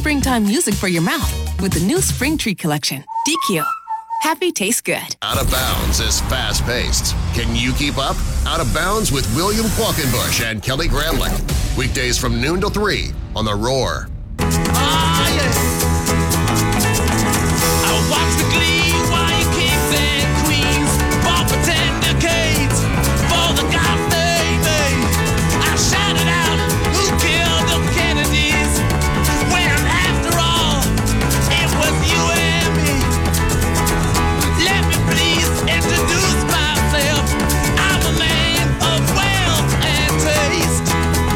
springtime music for your mouth with the new Spring Tree Collection. DQ. Happy tastes good. Out of Bounds is fast-paced. Can you keep up? Out of Bounds with William Qualkenbush and Kelly Gramlich. Weekdays from noon to 3 on The Roar. Ah, yeah. I watch the Glee while you kings and queens fall for 10 decades for the God they made. I shouted out, who killed the Kennedys? When after all, it was you and me. Let me please introduce myself. I'm a man of wealth and taste.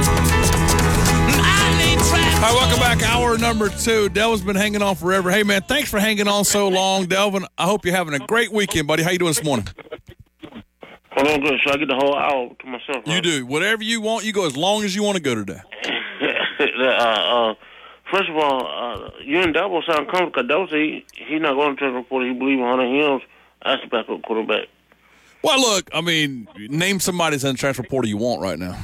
I need track. All right, welcome back. Hour number 2. Delvin's been hanging on forever. Hey, man, thanks for hanging on so long. Delvin, I hope you're having a great weekend, buddy. How you doing this morning? I'm doing good. Should I get the whole hour to myself? You do. Whatever you want, you go as long as you want to go today. First of all, you and Dabo sound comfortable because Dabo said he's not going to transfer portal. He believes in Hunter Hills as the backup quarterback. Well, look, I mean, name somebody that's in the transfer portal you want right now.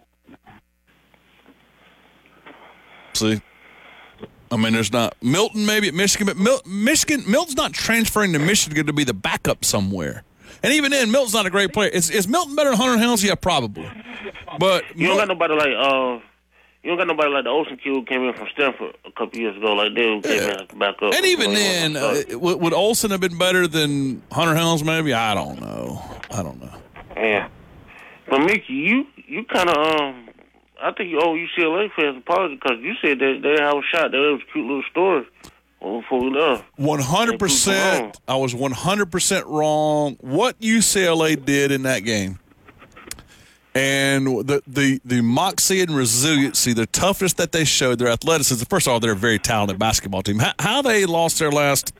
See? I mean, there's not Milton maybe at Michigan, but Milton's not transferring to Michigan to be the backup somewhere. And even then, Milton's not a great player. Is Milton better than Hunter Helms? Yeah, probably. But you don't got nobody like the Olsen kid who came in from Stanford a couple years ago. Like they came in as the backup. And even then, would Olsen have been better than Hunter Helms? Maybe I don't know. Yeah, but Mickey, you kind of I think you owe UCLA fans an apology because you said that they have a shot. That was a cute little story before we left. 100%. I was 100% wrong. What UCLA did in that game, and the moxie and resiliency, the toughness that they showed, their athleticism. First of all, they're a very talented basketball team. How they lost their last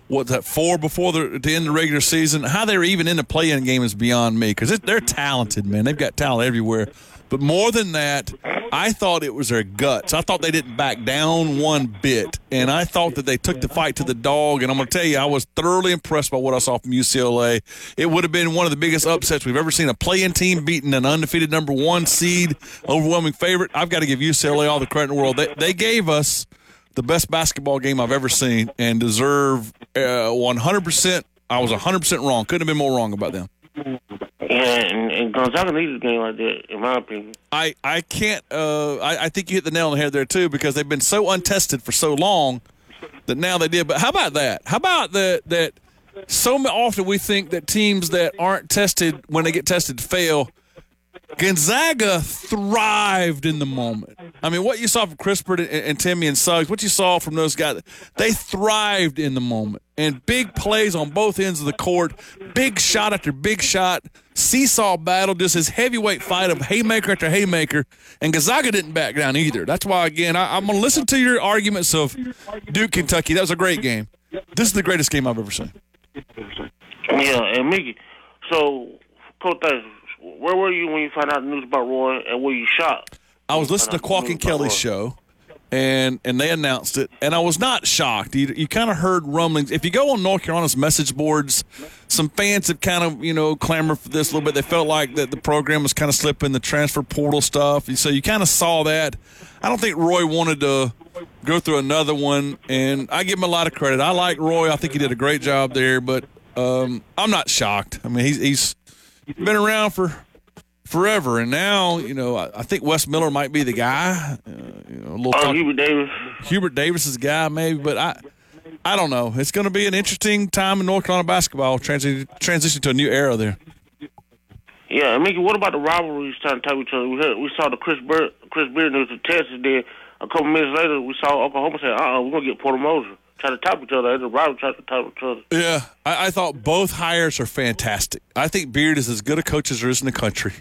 4 before the end of the regular season? How they were even in the play-in game is beyond me because they're talented, man. They've got talent everywhere. But more than that, I thought it was their guts. I thought they didn't back down one bit, and I thought that they took the fight to the dog. And I'm going to tell you, I was thoroughly impressed by what I saw from UCLA. It would have been one of the biggest upsets we've ever seen, a play-in team beating an undefeated number 1 seed, overwhelming favorite. I've got to give UCLA all the credit in the world. They gave us the best basketball game I've ever seen and deserve 100%. I was 100% wrong. Couldn't have been more wrong about them. Yeah, and Gonzaga needs a game like that, in my opinion. I can't. I think you hit the nail on the head there too, because they've been so untested for so long that now they did. But how about that? How about that? So often we think that teams that aren't tested, when they get tested, fail. Gonzaga thrived in the moment. I mean, what you saw from Crispert and Timmy and Suggs, what you saw from those guys, they thrived in the moment. And big plays on both ends of the court, big shot after big shot, seesaw battle, just this heavyweight fight of haymaker after haymaker. And Gonzaga didn't back down either. That's why, again, I'm going to listen to your arguments of Duke, Kentucky. That was a great game. This is the greatest game I've ever seen. Yeah, and Mickey, so, Coach Tyson, where were you when you found out the news about Roy, and were you shocked? I was listening to Qualk and Kelly's show, and they announced it, and I was not shocked. You kind of heard rumblings. If you go on North Carolina's message boards, some fans have kind of, clamored for this a little bit. They felt like that the program was kind of slipping, the transfer portal stuff. So you kind of saw that. I don't think Roy wanted to go through another one, and I give him a lot of credit. I like Roy. I think he did a great job there, but I'm not shocked. I mean, he's been around for forever, and now I think Wes Miller might be the guy. Hubert Davis. Hubert Davis is the guy, maybe, but I don't know. It's going to be an interesting time in North Carolina basketball, transition to a new era there. Yeah, Mickey, what about the rivalries trying to type each other? We saw the Chris Beard news in Texas there. A couple minutes later, we saw Oklahoma say, we're going to get Porter Moser. Try to top each other. The rival try to top each other. Yeah, I thought both hires are fantastic. I think Beard is as good a coach as there is in the country.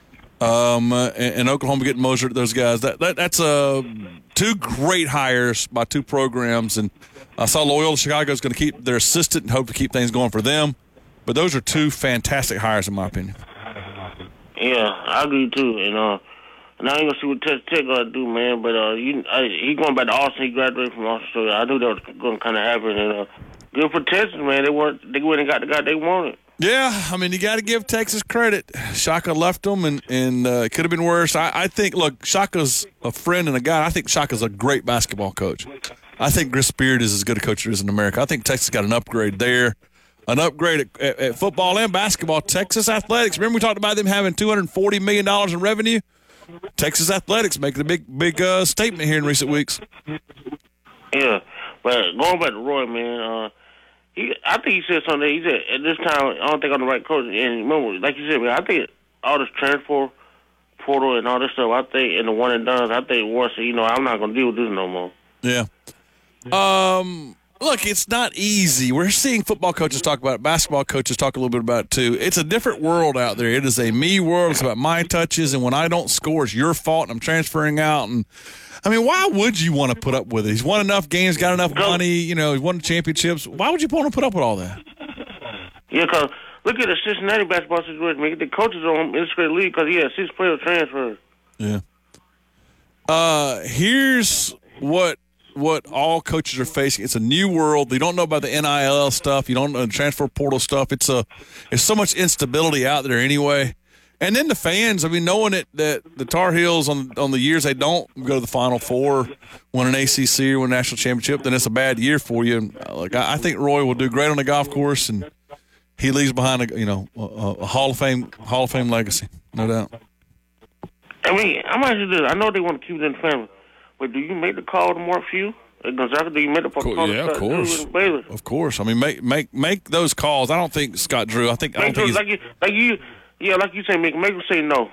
And Oklahoma getting Moser, those guys. That's two great hires by two programs. And I saw Loyola Chicago is going to keep their assistant and hope to keep things going for them. But those are two fantastic hires, in my opinion. Yeah, I agree too. And I ain't gonna see what Texas Tech gonna do, man. But he going back to Austin. He graduated from Austin, so I knew that was gonna kind of happen. And good for Texas, man. They went and got the guy they wanted. Yeah, I mean, you got to give Texas credit. Shaka left them, and it could have been worse. I think, look, Shaka's a friend and a guy. I think Shaka's a great basketball coach. I think Chris Beard is as good a coach as there is in America. I think Texas got an upgrade there, an upgrade at football and basketball. Texas Athletics, remember we talked about them having $240 million in revenue? Texas Athletics making a big statement here in recent weeks. Yeah, but going back to Roy, man, I think he said something. He said at this time, I don't think I'm the right coach. And remember, like you said, man, I think all this transfer portal and all this stuff, I think, and the one and done, I think once, I'm not going to deal with this no more. Yeah. Look, it's not easy. We're seeing football coaches talk about it. Basketball coaches talk a little bit about it, too. It's a different world out there. It is a me world. It's about my touches, and when I don't score, it's your fault, and I'm transferring out. And I mean, why would you want to put up with it? He's won enough games, got enough money, he's won championships. Why would you want to put up with all that? Yeah, because look at the Cincinnati basketball situation. Man. The coaches on integrated league because he had 6 players transferred. Yeah. Here's what all coaches are facing. It's a new world. They don't know about the NIL stuff. You don't know the transfer portal stuff. There's so much instability out there anyway. And then the fans, I mean, knowing that the Tar Heels on the years they don't go to the Final Four, win an ACC or win a national championship, then it's a bad year for you. Like I think Roy will do great on the golf course, and he leaves behind a Hall of Fame legacy, no doubt. I mean, I'm asking you this. I know they want to keep it in the family. But do you make the call to Mark Few? Gonzaga, do you make the call yeah, to of course. Baylor? Of course. I mean, make those calls. I don't think Scott Drew. I don't think he's, like you say, make him say no.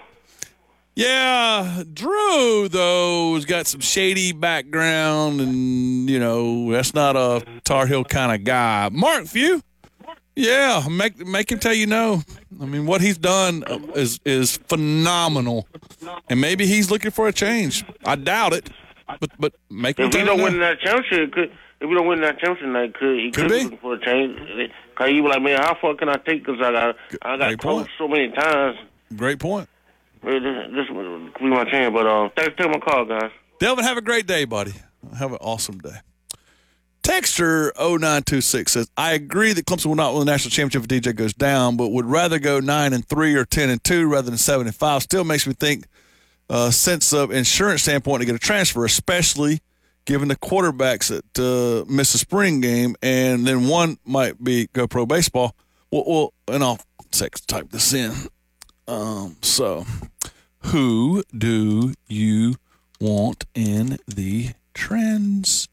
Yeah, Drew though has got some shady background, and that's not a Tar Heel kind of guy. Mark Few, yeah, make him tell you no. I mean, what he's done is phenomenal, and maybe he's looking for a change. I doubt it. But make if we don't win that championship, he could be looking for a change. Cause he was like, man, how far can I take? Because I got coached so many times. Great point. This would be my chance. But thanks for taking my call, guys. Delvin, have a great day, buddy. Have an awesome day. Texter 0926 says, I agree that Clemson will not win the national championship if DJ goes down, but would rather go 9-3 or 10-2 rather than 7-5. Still makes me think. Sense of insurance standpoint to get a transfer, especially given the quarterbacks that miss a spring game, and then one might go pro baseball. Well, and I'll type this in. So, who do you want in the transfer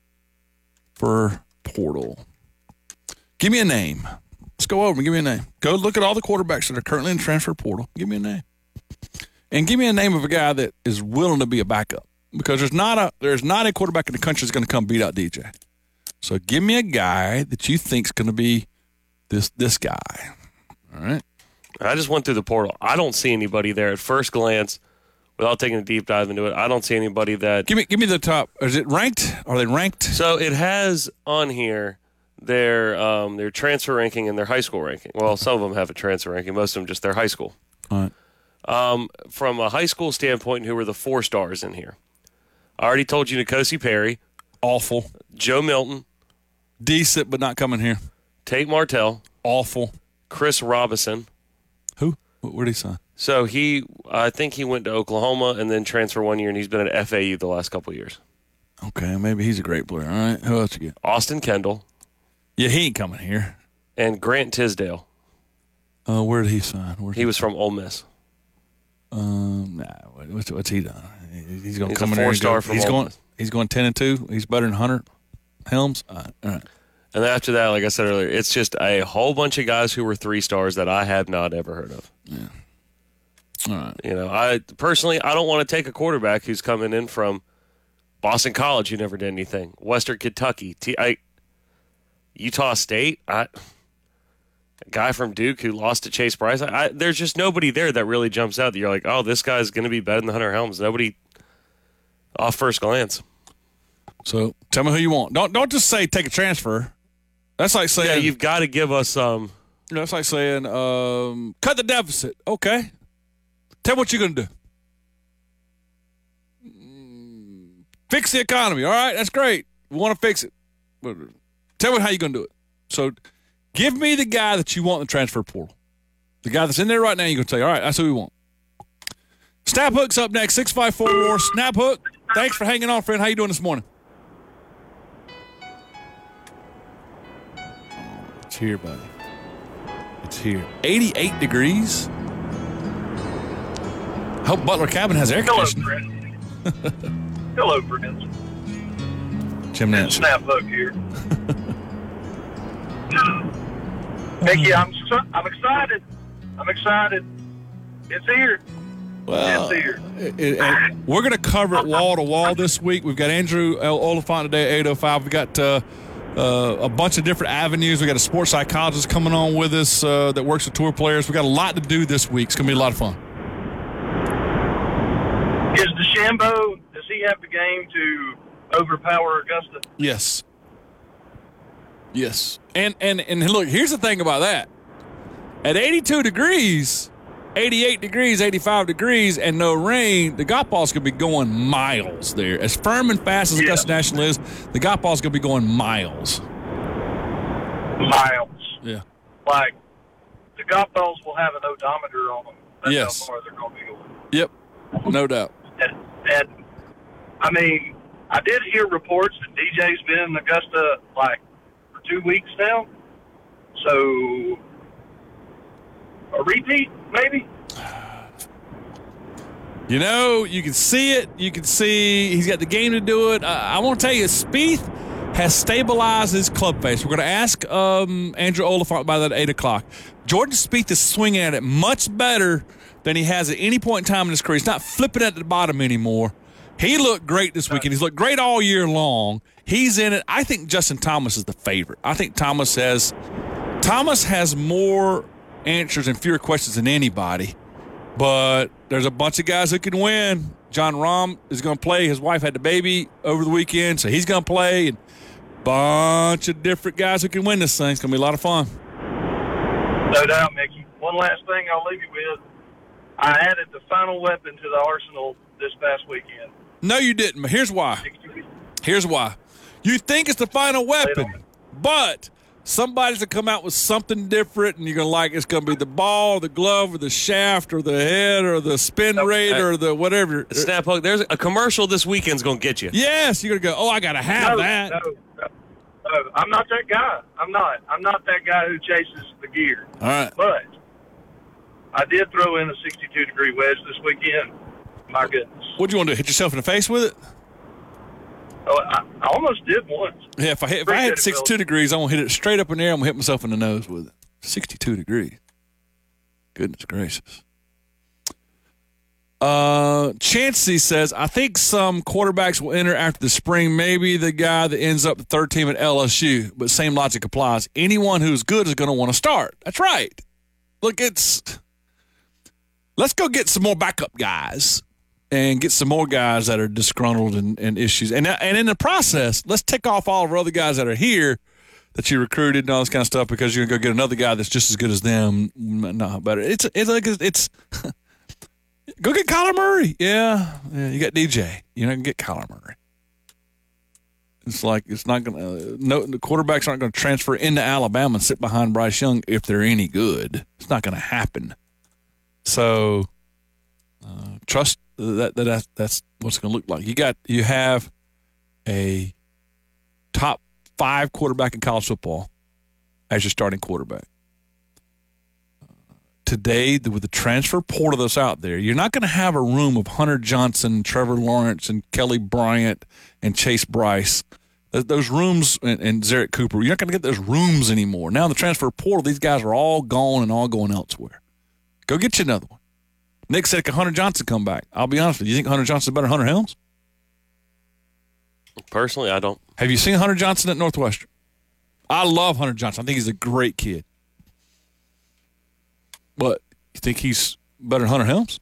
portal? Give me a name. Let's go over and give me a name. Go look at all the quarterbacks that are currently in the transfer portal. Give me a name. And give me a name of a guy that is willing to be a backup, because there's not a quarterback in the country that's going to come beat out DJ. So give me a guy that you think is going to be this guy. All right. I just went through the portal. I don't see anybody there at first glance. Without taking a deep dive into it, I don't see anybody that. Give me the top. Is it ranked? Are they ranked? So it has on here their transfer ranking and their high school ranking. Well, some of them have a transfer ranking. Most of them just their high school. All right. From a high school standpoint, who were the 4 stars in here? I already told you N'Kosi Perry. Awful. Joe Milton. Decent, but not coming here. Tate Martell. Awful. Chris Robinson. Who? Where did he sign? So I think he went to Oklahoma and then transferred 1 year, and he's been at FAU the last couple of years. Okay, maybe he's a great player. All right. Who else you get? Austin Kendall. Yeah, he ain't coming here. And Grant Tisdale. Where did he sign? He was from Ole Miss. What's he done? He's going to come a in there. 4-star from Ole Miss. He's going 10-2. He's better than Hunter Helms. All right. And then after that, like I said earlier, it's just a whole bunch of guys who were 3 stars that I have not ever heard of. Yeah. All right. I personally, I don't want to take a quarterback who's coming in from Boston College who never did anything, Western Kentucky, Utah State. A guy from Duke who lost to Chase Bryce. There's just nobody there that really jumps out that you're like, oh, this guy's going to be better than Hunter Helms. Nobody off first glance. So tell me who you want. Don't just say take a transfer. That's like saying, yeah, you've got to give us some. That's like saying cut the deficit. Okay. Tell me what you're going to do. Fix the economy. All right, that's great. We want to fix it. But tell me how you're going to do it. So give me the guy that you want in the transfer portal. The guy that's in there right now, you're going to tell you, all right, that's who we want. Snap Hook's up next, 654-WAR. Snap Hook, thanks for hanging on, friend. How you doing this morning? Oh, it's here, buddy. It's here. 88 degrees. I hope Butler Cabin has air conditioning. Hello, friends. Jim Nance. Snap Hook here. Mickey, I'm excited. I'm excited. It's here. Well, it's here. We're going to cover it wall to wall this week. We've got Andrew Oliphant today at 8:05. We've got a bunch of different avenues. We've got a sports psychologist coming on with us that works with tour players. We've got a lot to do this week. It's going to be a lot of fun. Is DeChambeau, does he have the game to overpower Augusta? Yes. Yes. And look, here's the thing about that. At 82 degrees, 88 degrees, 85 degrees, and no rain, the golf ball's going to be going miles there. As firm and fast as Augusta National is, the golf ball's going to be going miles. Miles. Yeah. Like, the golf balls will have an odometer on them. That's Yes. how far they're going to be going. Yep. No doubt. And I mean, I did hear reports that DJ's been in Augusta, like, for 2 weeks now. So, a repeat, maybe? You know, you can see it. You can see he's got the game to do it. I want to tell you, Spieth has stabilized his club face. We're going to ask Andrew Oliphant about that at 8 o'clock. Jordan Spieth is swinging at it much better than he has at any point in time in his career. He's not flipping at the bottom anymore. He looked great this weekend. He's looked great all year long. He's in it. I think Justin Thomas is the favorite. I think Thomas has more answers and fewer questions than anybody. But there's a bunch of guys who can win. John Rahm is going to play. His wife had the baby over the weekend, so he's going to play. And a bunch of different guys who can win this thing. It's going to be a lot of fun. No doubt, Mickey. One last thing I'll leave you with. I added the final weapon to the arsenal this past weekend. No, you didn't. But here's why. Here's why. You think it's the final weapon, but somebody's going to come out with something different, and you're going to like it's going to be the ball, or the glove, or the shaft, or the head, or the spin rate, or the whatever. Snap Hook, there's a commercial this weekend's going to get you. Yes, you're going to go, oh, I got to have that. No, I'm not that guy. I'm not that guy who chases the gear. All right. But I did throw in a 62-degree wedge this weekend. My goodness. What'd you want to do, hit yourself in the face with it? Oh, I almost did once. Yeah, if I had 62 degrees, I'm going to hit it straight up in the air. I'm going to hit myself in the nose with it. 62 degrees. Goodness gracious. Chancey says, I think some quarterbacks will enter after the spring. Maybe the guy that ends up the third team at LSU, but same logic applies. Anyone who's good is going to want to start. That's right. Look, let's go get some more backup guys and get some more guys that are disgruntled and issues. And in the process, let's tick off all of our other guys that are here that you recruited and all this kind of stuff because you're going to go get another guy that's just as good as them. No, better. It's go get Kyler Murray. Yeah, you got DJ. You're not going to get Kyler Murray. It's like it's not going to the quarterbacks aren't going to transfer into Alabama and sit behind Bryce Young if they're any good. It's not going to happen. So trust that's what's going to look like. You have a top 5 quarterback in college football as your starting quarterback. Today, with the transfer portal that's out there, you're not going to have a room of Hunter Johnson, Trevor Lawrence, and Kelly Bryant, and Chase Bryce. Those rooms, and Zarek Cooper, you're not going to get those rooms anymore. Now, in the transfer portal, these guys are all gone and all going elsewhere. Go get you another one. Nick said, can Hunter Johnson come back? I'll be honest with you. You think Hunter Johnson's better than Hunter Helms? Personally, I don't. Have you seen Hunter Johnson at Northwestern? I love Hunter Johnson. I think he's a great kid. But you think he's better than Hunter Helms?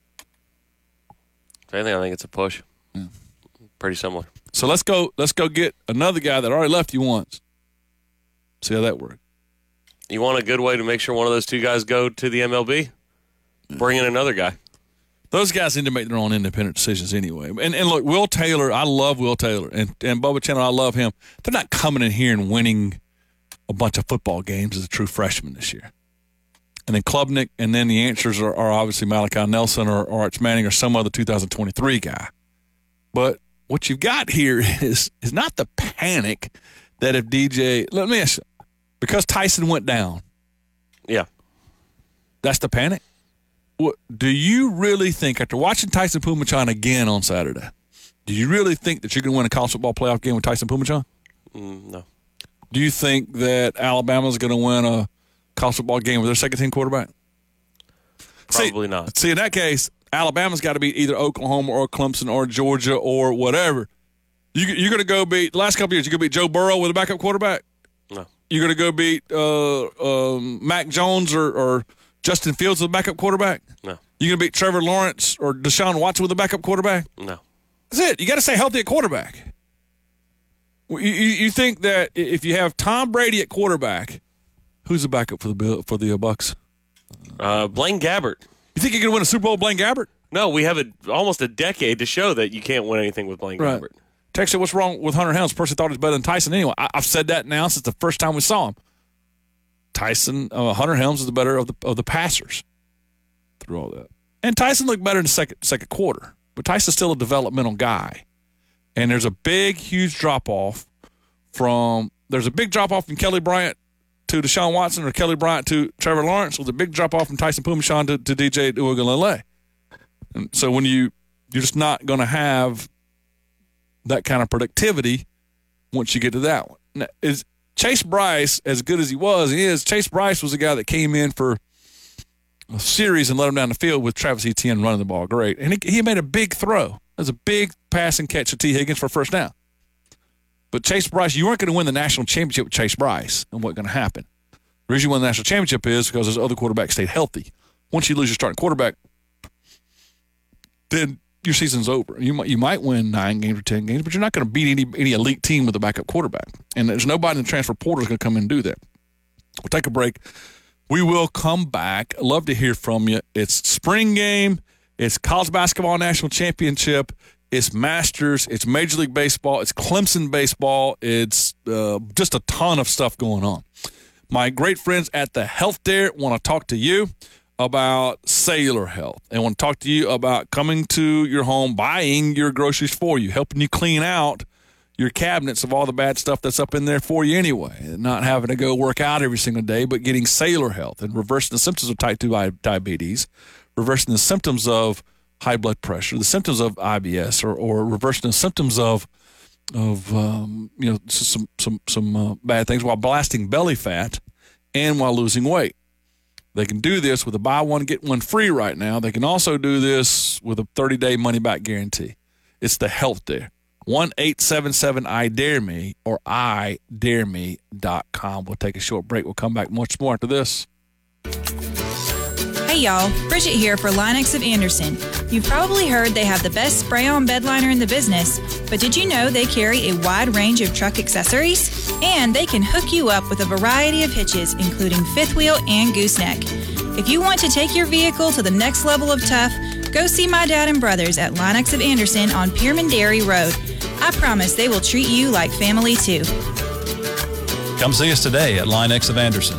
If anything, I think it's a push. Yeah. Pretty similar. So let's go get another guy that already left you once. See how that works. You want a good way to make sure one of those two guys go to the MLB? Bring in another guy. Those guys need to make their own independent decisions anyway. And look, Will Taylor, I love Will Taylor. And Bubba Chandler, I love him. They're not coming in here and winning a bunch of football games as a true freshman this year. and then Klubnik, and then the answers are obviously Malachi Nelson or Arch Manning or some other 2023 guy. But what you've got here is not the panic that if DJ – let me ask you, because Tyson went down. Yeah. That's the panic? What, do you really think, after watching Tyson Pumachan again on Saturday, do you really think that you're going to win a college football playoff game with Tyson Pumachan? No. Do you think that Alabama's going to win a college football game with their second-team quarterback? Probably not. See, in that case, Alabama's got to beat either Oklahoma or Clemson or Georgia or whatever. You're going to go beat – the last couple of years, you're going to beat Joe Burrow with a backup quarterback? No. You're going to go beat Mac Jones or Justin Fields with a backup quarterback? No. You're going to beat Trevor Lawrence or Deshaun Watson with a backup quarterback? No. That's it. You got to stay healthy at quarterback. You think that if you have Tom Brady at quarterback, who's the backup for the Bucs? Blaine Gabbert. You think you're going to win a Super Bowl with Blaine Gabbert? No, we have almost a decade to show that you can't win anything with Blaine Gabbert. Texas, what's wrong with Hunter Helms? Person thought he's better than Tyson anyway. I've said that now since the first time we saw him. Hunter Helms is the better of the passers through all that. And Tyson looked better in the second quarter, but Tyson's still a developmental guy. And there's a big, huge drop-off from Kelly Bryant to Deshaun Watson or Kelly Bryant to Trevor Lawrence with a big drop-off from Tyson Pumachan to DJ Uiagalelei. And so when you're just not going to have that kind of productivity once you get to that one. Now, is Chase Bryce, as good as he is, Chase Bryce was the guy that came in for a series and let him down the field with Travis Etienne running the ball great. And he made a big throw. It was a big pass and catch to T. Higgins for a first down. But Chase Bryce, you weren't going to win the national championship with Chase Bryce. And what's going to happen? The reason you won the national championship is because those other quarterbacks stayed healthy. Once you lose your starting quarterback, then your season's over. You might win 9 games or 10 games, but you're not going to beat any elite team with a backup quarterback. And there's nobody in the transfer portal who's going to come in and do that. We'll take a break. We will come back. I'd love to hear from you. It's spring game. It's college basketball national championship. It's Masters. It's Major League Baseball. It's Clemson baseball. It's just a ton of stuff going on. My great friends at the Health Dare want to talk to you about cellular health. They want to talk to you about coming to your home, buying your groceries for you, helping you clean out your cabinets of all the bad stuff that's up in there for you anyway, and not having to go work out every single day, but getting cellular health and reversing the symptoms of type 2 diabetes, reversing the symptoms of high blood pressure, the symptoms of IBS, or reversing the symptoms of some bad things while blasting belly fat and while losing weight. They can do this with a buy one, get one free right now. They can also do this with a 30-day money-back guarantee. It's the Health Dare. 1-877-I-DARE-ME or IDareMe.com. We'll take a short break. We'll come back much more after this. Hey y'all, Bridget here for Line-X of Anderson. You've probably heard they have the best spray-on bed liner in the business, but did you know they carry a wide range of truck accessories? And they can hook you up with a variety of hitches, including fifth wheel and gooseneck. If you want to take your vehicle to the next level of tough, go see my dad and brothers at Line-X of Anderson on Pierman Dairy Road. I promise they will treat you like family too. Come see us today at Line-X of Anderson.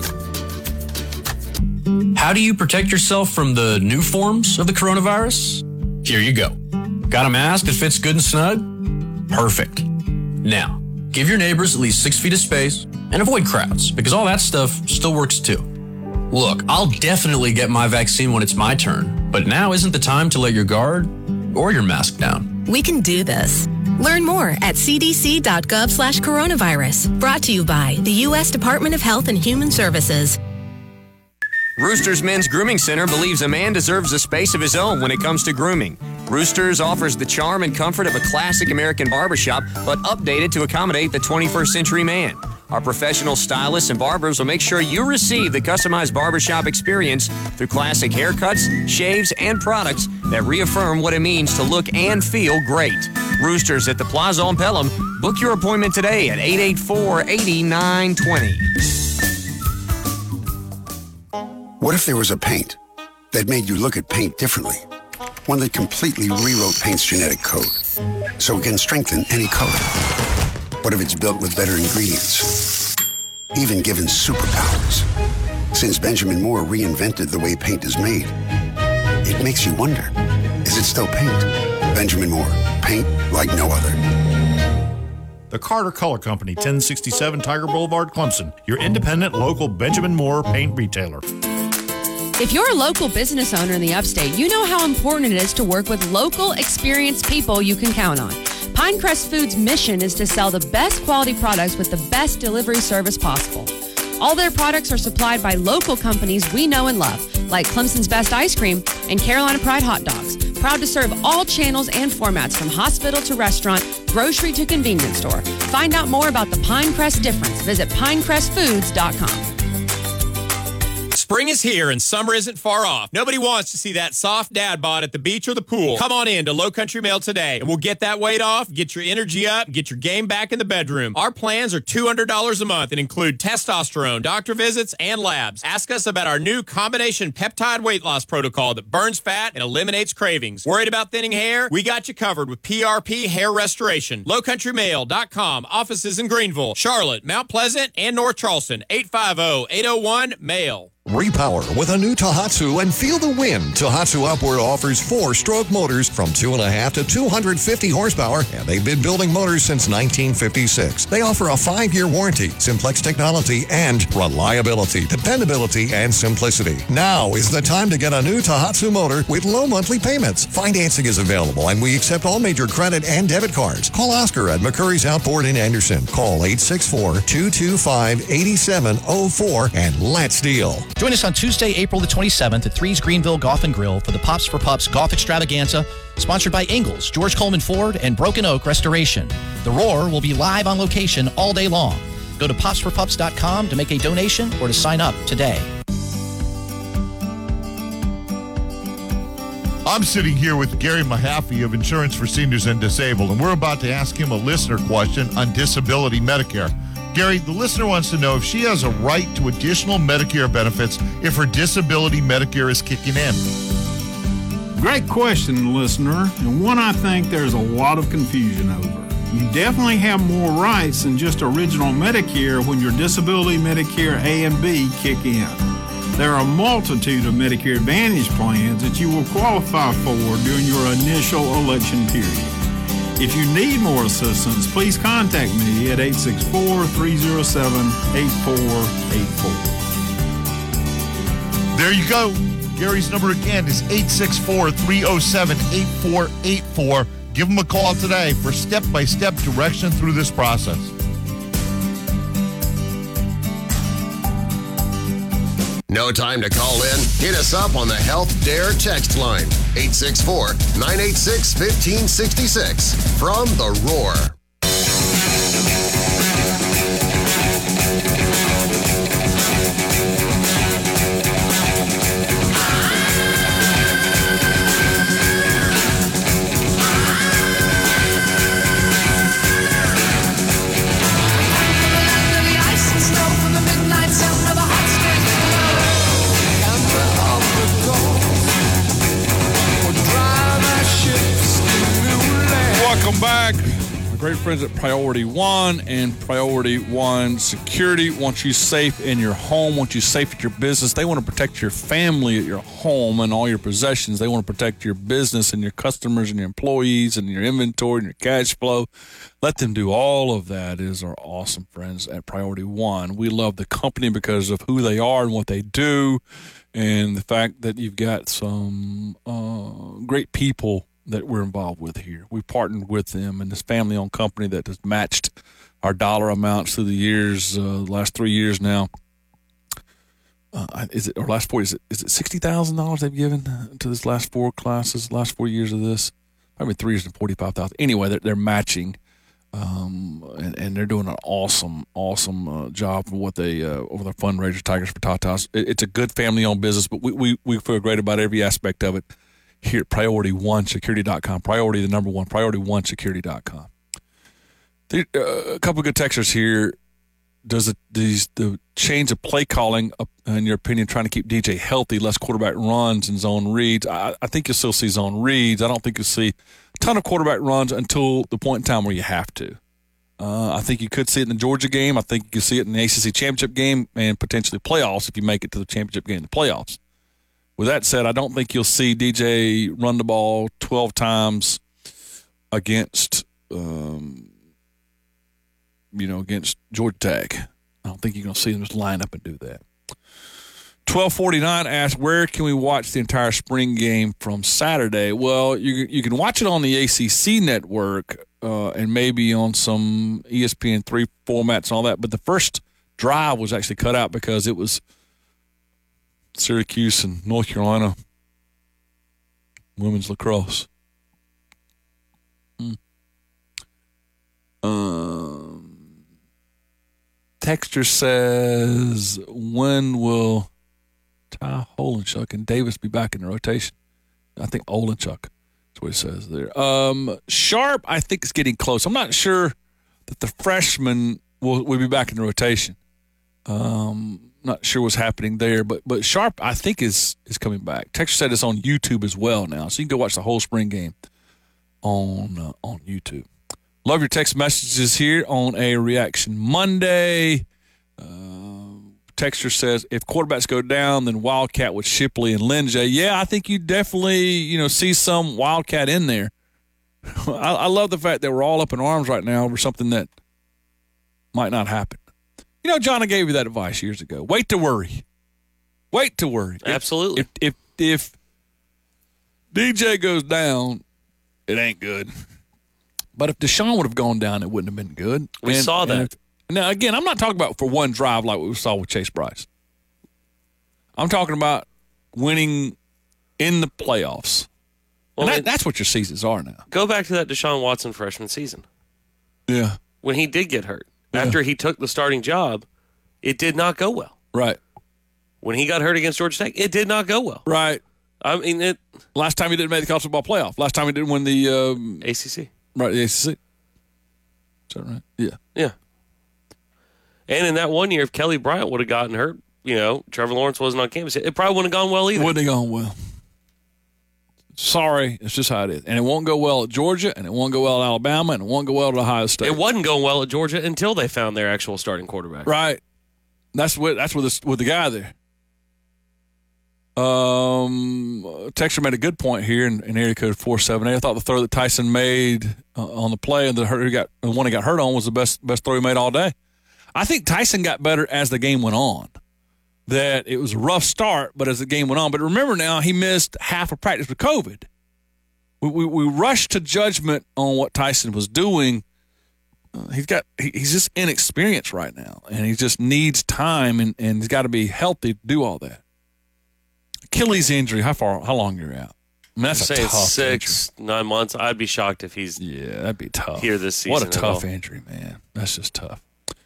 How do you protect yourself from the new forms of the coronavirus? Here you go. Got a mask that fits good and snug? Perfect. Now, give your neighbors at least 6 feet of space and avoid crowds, because all that stuff still works too. Look, I'll definitely get my vaccine when it's my turn, but now isn't the time to let your guard or your mask down. We can do this. Learn more at cdc.gov/coronavirus. Brought to you by the U.S. Department of Health and Human Services. Roosters Men's Grooming Center believes a man deserves a space of his own when it comes to grooming. Roosters offers the charm and comfort of a classic American barbershop, but updated to accommodate the 21st century man. Our professional stylists and barbers will make sure you receive the customized barbershop experience through classic haircuts, shaves, and products that reaffirm what it means to look and feel great. Roosters at the Plaza on Pelham. Book your appointment today at 884-8920. What if there was a paint that made you look at paint differently? One that completely rewrote paint's genetic code, so it can strengthen any color. What if it's built with better ingredients? even given superpowers. Since Benjamin Moore reinvented the way paint is made, it makes you wonder, is it still paint? Benjamin Moore, paint like no other. The Carter Color Company, 1067 Tiger Boulevard, Clemson. Your independent local Benjamin Moore paint retailer. If you're a local business owner in the upstate, you know how important it is to work with local, experienced people you can count on. Pinecrest Foods' mission is to sell the best quality products with the best delivery service possible. All their products are supplied by local companies we know and love, like Clemson's Best Ice Cream and Carolina Pride Hot Dogs. Proud to serve all channels and formats, from hospital to restaurant, grocery to convenience store. Find out more about the Pinecrest difference. Visit pinecrestfoods.com. Spring is here and summer isn't far off. Nobody wants to see that soft dad bod at the beach or the pool. Come on in to Low Country Mail today and we'll get that weight off, get your energy up, get your game back in the bedroom. Our plans are $200 a month and include testosterone, doctor visits, and labs. Ask us about our new combination peptide weight loss protocol that burns fat and eliminates cravings. Worried about thinning hair? We got you covered with PRP Hair Restoration. LowCountryMail.com. Offices in Greenville, Charlotte, Mount Pleasant, and North Charleston. 850-801-MAIL. Repower with a new Tohatsu and feel the wind. Tohatsu Upward offers 4-stroke motors from 2.5 to 250 horsepower, and they've been building motors since 1956. They offer a 5-year warranty, simplex technology, and reliability, dependability, and simplicity. Now is the time to get a new Tohatsu motor with low monthly payments. Financing is available, and we accept all major credit and debit cards. Call Oscar at McCurry's Outboard in Anderson. Call 864-225-8704 and let's deal. Join us on Tuesday, April the 27th at 3's Greenville Golf and Grill for the Pops for Pups Golf Extravaganza, sponsored by Ingalls, George Coleman Ford, and Broken Oak Restoration. The Roar will be live on location all day long. Go to popsforpups.com to make a donation or to sign up today. I'm sitting here with Gary Mahaffey of Insurance for Seniors and Disabled, and we're about to ask him a listener question on disability Medicare. Gary, the listener wants to know if she has a right to additional Medicare benefits if her disability Medicare is kicking in. Great question, listener, and one I think there's a lot of confusion over. You definitely have more rights than just original Medicare when your disability Medicare A and B kick in. There are a multitude of Medicare Advantage plans that you will qualify for during your initial election period. If you need more assistance, please contact me at 864-307-8484. There you go. Gary's number again is 864-307-8484. Give him a call today for step-by-step direction through this process. No time to call in? Hit us up on the Health Dare text line, 864-986-1566. From The Roar. Welcome back. My great friends at Priority One and Priority One Security want you safe in your home, want you safe at your business. They want to protect your family at your home and all your possessions. They want to protect your business and your customers and your employees and your inventory and your cash flow. Let them do all of that. It is our awesome friends at Priority One. We love the company because of who they are and what they do, and the fact that you've got some great people that we're involved with here. We partnered with them and this family-owned company that has matched our dollar amounts through the years, last 3 years now. Last 4 years? Is it $60,000 they've given to this last 4 classes, last 4 years of this? Probably 3 years and $45,000. Anyway, they're matching, and they're doing an awesome job for what they over their fundraisers, Tigers for Tatas. It's a good family-owned business, but we feel great about every aspect of it. Here at PriorityOneSecurity.com. Priority, the number one, PriorityOneSecurity.com. A couple of good texters here. Does the change of play calling, in your opinion, trying to keep DJ healthy, less quarterback runs and zone reads? I think you'll still see zone reads. I don't think you'll see a ton of quarterback runs until the point in time where you have to. I think you could see it in the Georgia game. I think you could see it in the ACC championship game and potentially playoffs if you make it to the championship game and the playoffs. With that said, I don't think you'll see DJ run the ball 12 times against, against Georgia Tech. I don't think you're going to see them just line up and do that. 1249 asks, where can we watch the entire spring game from Saturday? Well, you can watch it on the ACC network and maybe on some ESPN3 formats and all that. But the first drive was actually cut out because it was Syracuse and North Carolina women's lacrosse. Texture says, when will Ty Olenchuk and Davis be back in the rotation? I think Olenchuk is what it says there. Sharp, I think, is getting close. I'm not sure that the freshman will be back in the rotation. Not sure what's happening there, but Sharp, I think, is coming back. Texture said it's on YouTube as well now, so you can go watch the whole spring game on YouTube. Love your text messages here on a Reaction Monday. Texture says, if quarterbacks go down, then Wildcat with Shipley and Lindsay. Yeah, I think you definitely, see some Wildcat in there. I love the fact that we're all up in arms right now over something that might not happen. John, I gave you that advice years ago. Wait to worry. Wait to worry. Absolutely. If DJ goes down, it ain't good. But if Deshaun would have gone down, it wouldn't have been good. We saw that. Now, again, I'm not talking about for one drive like we saw with Chase Bryce. I'm talking about winning in the playoffs. Well, and that's what your seasons are now. Go back to that Deshaun Watson freshman season. Yeah. When he did get hurt. Yeah. After he took the starting job, it did not go well. Right. When he got hurt against Georgia Tech, it did not go well. Right. I mean, last time he didn't make the college football playoff. Last time he didn't win the ACC. Right, the ACC. Is that right? Yeah. Yeah. And in that one year, if Kelly Bryant would have gotten hurt, Trevor Lawrence wasn't on campus, it probably wouldn't have gone well either. Wouldn't have gone well. Sorry, it's just how it is. And it won't go well at Georgia, and it won't go well at Alabama, and it won't go well at Ohio State. It wasn't going well at Georgia until they found their actual starting quarterback. Right. That's with the guy there. Texture made a good point here in area code 478. I thought the throw that Tyson made on the play and the one he got hurt on was the best throw he made all day. I think Tyson got better as the game went on. That it was a rough start, but as the game went on. But remember now, he missed half of practice with COVID. We rushed to judgment on what Tyson was doing. He's just inexperienced right now, and he just needs time, and he's got to be healthy to do all that. Achilles injury, how long you're out? I mean, that's a tough 6-9 months. I'd be shocked if he's that'd be tough here this season. What a tough injury, man. That's just tough.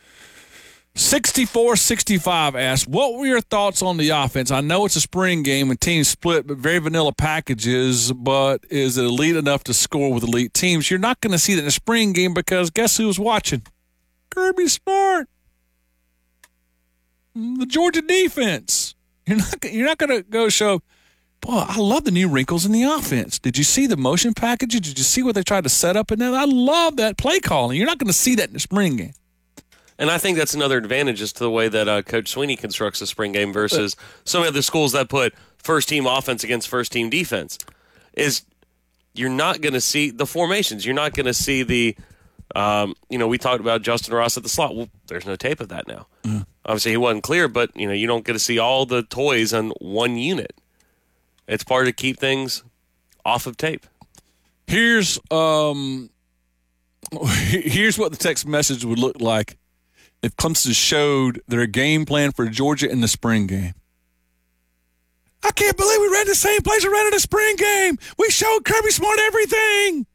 6465 asks, what were your thoughts on the offense? I know it's a spring game and teams split, but very vanilla packages, but is it elite enough to score with elite teams? You're not going to see that in a spring game because guess who's watching? Kirby Smart. The Georgia defense. You're not going to go show, boy, I love the new wrinkles in the offense. Did you see the motion packages? Did you see what they tried to set up in there? I love that play calling. You're not going to see that in the spring game. And I think that's another advantage as to the way that Coach Sweeney constructs the spring game versus some of the schools that put first-team offense against first-team defense. Is you're not going to see the formations. You're not going to see the, we talked about Justin Ross at the slot. Well, there's no tape of that now. Mm. Obviously, he wasn't clear, but, you don't get to see all the toys on one unit. It's part to keep things off of tape. Here's what the text message would look like if Clemson showed their game plan for Georgia in the spring game. I can't believe we ran the same place we ran in the spring game. We showed Kirby Smart everything.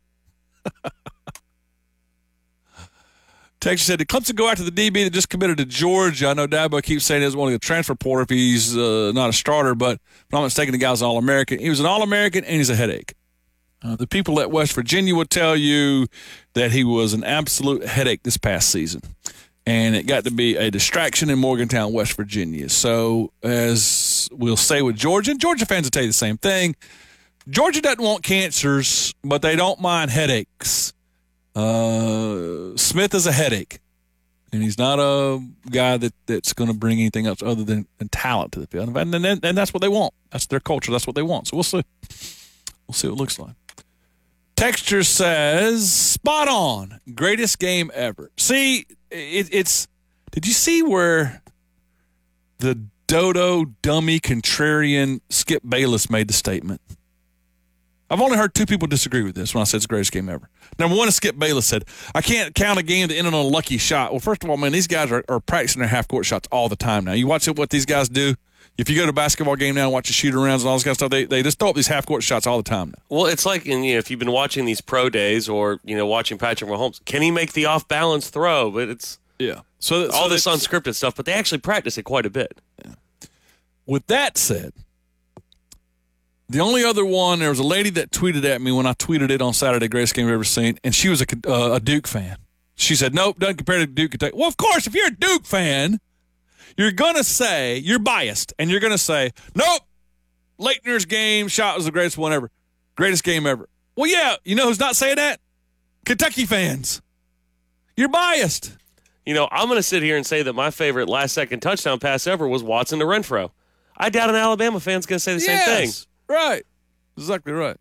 Texas said, did Clemson go after the DB that just committed to Georgia? I know Dabo keeps saying he doesn't want to get a transfer portal if he's not a starter, but if I'm not mistaken, the guy's an All-American. He was an All-American, and he's a headache. The people at West Virginia will tell you that he was an absolute headache this past season. And it got to be a distraction in Morgantown, West Virginia. So, as we'll say with Georgia, and Georgia fans will tell you the same thing, Georgia doesn't want cancers, but they don't mind headaches. Smith is a headache, and he's not a guy that's going to bring anything else other than talent to the field. And that's what they want. That's their culture. That's what they want. So we'll see. We'll see what it looks like. Texture says, spot on. Greatest game ever. See, it's did you see where the dodo, dummy, contrarian Skip Bayless made the statement? I've only heard two people disagree with this when I said it's the greatest game ever. Number one is Skip Bayless said, I can't count a game that ended on a lucky shot. Well, first of all, man, these guys are practicing their half-court shots all the time now. You watch what these guys do. If you go to a basketball game now and watch the shoot-arounds and all this kind of stuff, they just throw up these half-court shots all the time now. Well, it's like if you've been watching these pro days or, watching Patrick Mahomes, can he make the off-balance throw? But it's so all this unscripted stuff, but they actually practice it quite a bit. Yeah. With that said, the only other one, there was a lady that tweeted at me when I tweeted it on Saturday, greatest game I've ever seen, and she was a Duke fan. She said, nope, doesn't compare to Duke, Kentucky. Well, of course, if you're a Duke fan, you're going to say, you're biased, and you're going to say, nope, Leitner's game shot was the greatest one ever. Greatest game ever. Well, yeah, you know who's not saying that? Kentucky fans. You're biased. I'm going to sit here and say that my favorite last-second touchdown pass ever was Watson to Renfro. I doubt an Alabama fan's going to say the same thing. Right. Exactly right.